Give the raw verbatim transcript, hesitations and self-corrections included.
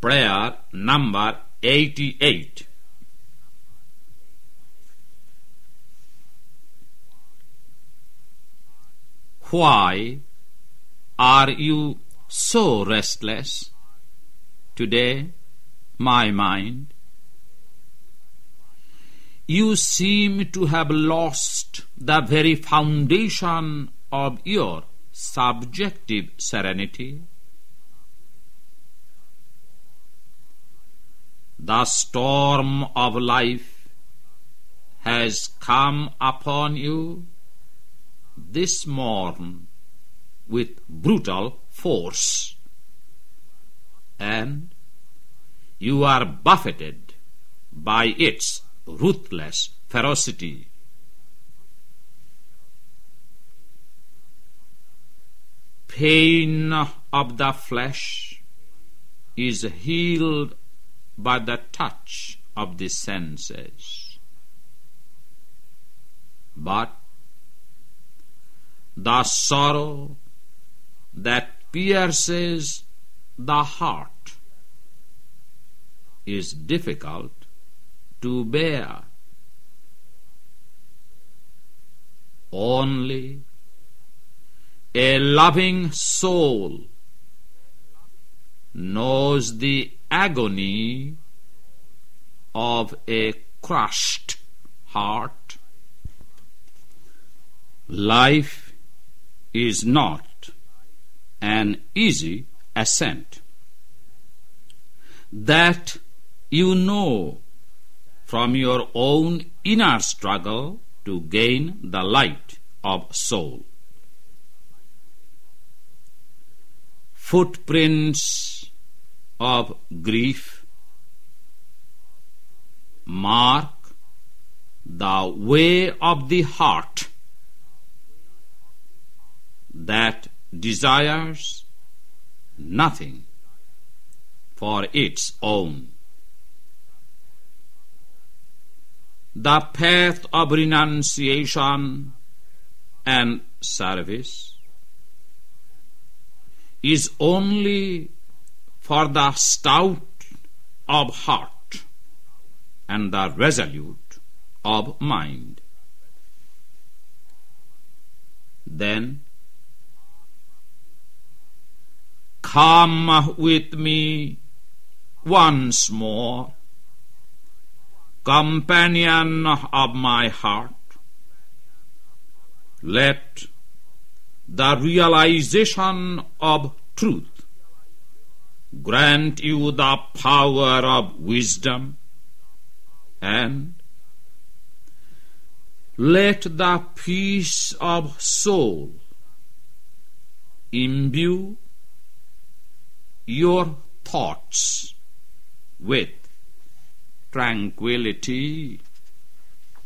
Prayer number eighty-eight. Why are you so restless today, my mind? You seem to have lost the very foundation of your subjective serenity. The storm of life has come upon you this morn with brutal force, and you are buffeted by its ruthless ferocity. Pain of the flesh is healed by the touch of the senses, but the sorrow that pierces the heart is difficult to bear. Only a loving soul knows the agony of a crushed heart. Life is not an easy ascent. That you know from your own inner struggle to gain the light of soul. Footprints of grief mark the way of the heart that desires nothing for its own. The path of renunciation and service is only for the stout of heart and the resolute of mind. Then come with me once more, companion of my heart. Let the realization of truth grant you the power of wisdom, and let the peace of soul imbue your thoughts with tranquility.